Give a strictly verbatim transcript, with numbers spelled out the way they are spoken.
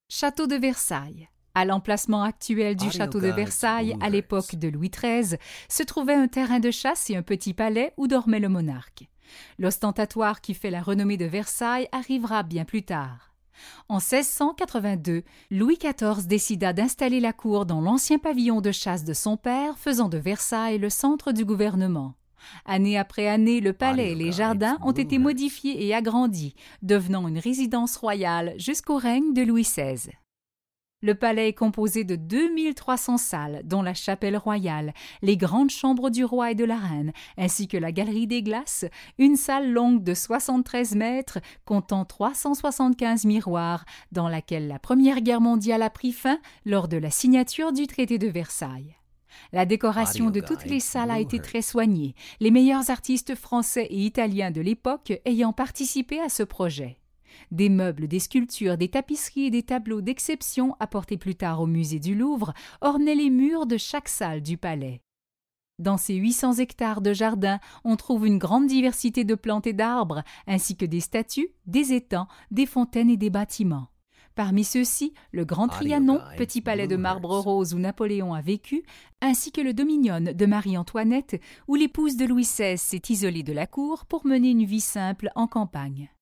Château de Versailles. À l'emplacement actuel du château de Versailles, à l'époque de Louis treize, se trouvait un terrain de chasse et un petit palais où dormait le monarque. L'ostentatoire qui fait la renommée de Versailles arrivera bien plus tard. En seize cent quatre-vingt-deux, Louis quatorze décida d'installer la cour dans l'ancien pavillon de chasse de son père, faisant de Versailles le centre du gouvernement. Année après année, le palais et les jardins ont été modifiés et agrandis, devenant une résidence royale jusqu'au règne de Louis seize. Le palais est composé de deux mille trois cents salles, dont la chapelle royale, les grandes chambres du roi et de la reine, ainsi que la galerie des glaces, une salle longue de soixante-treize mètres, comptant trois cent soixante-quinze miroirs, dans laquelle la Première Guerre mondiale a pris fin lors de la signature du traité de Versailles. La décoration de toutes les salles a été très soignée, les meilleurs artistes français et italiens de l'époque ayant participé à ce projet. Des meubles, des sculptures, des tapisseries et des tableaux d'exception apportés plus tard au musée du Louvre ornaient les murs de chaque salle du palais. Dans ces huit cents hectares de jardin, on trouve une grande diversité de plantes et d'arbres, ainsi que des statues, des étangs, des fontaines et des bâtiments. Parmi ceux-ci, le Grand Trianon, petit palais de marbre rose où Napoléon a vécu, ainsi que le Dominion de Marie-Antoinette, où l'épouse de Louis seize s'est isolée de la cour pour mener une vie simple en campagne.